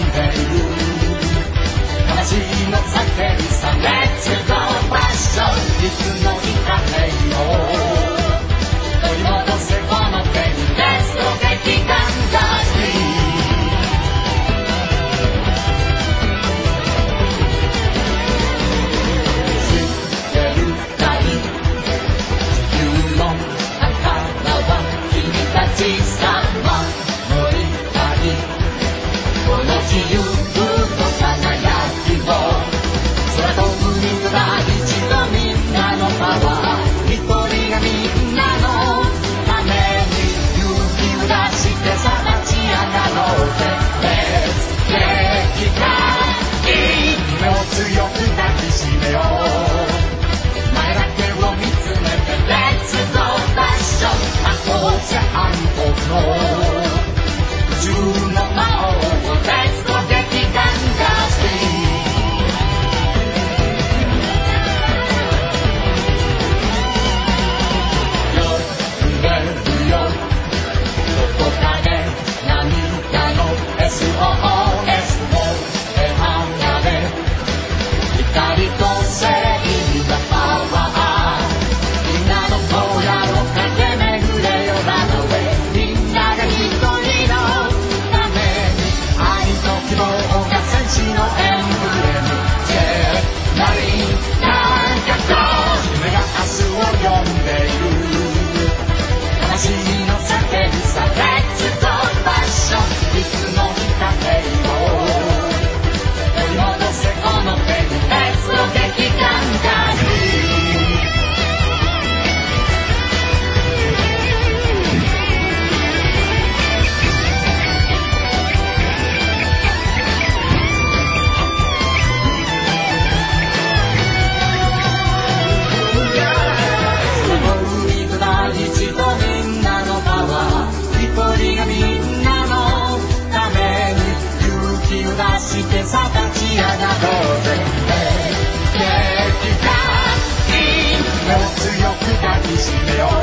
んでいる魂の叫びさ Let's go パッションいつの日か平和取り戻せこの手に Let's go 激感が小さな乗りたいこの自由と輝きを空飛ぶみんな大地のみんなのパワー一人がみんなのために勇気を出してさ立ち上がろうぜ Let's get it done 夢を強く抱きしめよう前だけを見つめて Let's go パッション魔法せ暗黒の宇宙の魔王を Let's go 激感がスピー揺れるよどこかで何かの SOS も手離れ光と正義がパワーみんなの声を駆け巡れよラノウェイみんなが一人のために愛と希望が戦士のエンブレムジェナリーなんかと夢が明日を呼んでいる魂の叫びさ Let's go パッションいつの日か平和取り戻せこの手に Let's go 激感がしてさ立ち上がろうぜ激化夢を強く抱きしめよう